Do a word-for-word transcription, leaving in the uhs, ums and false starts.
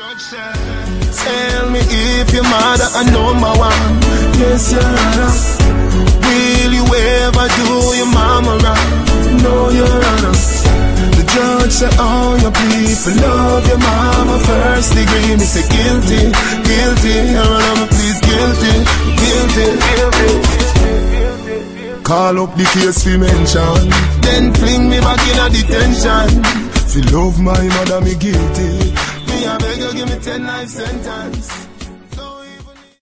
Tell me if your mother a number one. Yes, your honor. Will you ever do your mama right? No, your honor. The judge said, oh, your people love your mama first degree. Me say guilty, guilty. Your honor, please guilty, guilty, guilty. Call up the case for mention, then fling me back in a detention. If you love my mother, me guilty. Me I beg you, give me ten life sentence.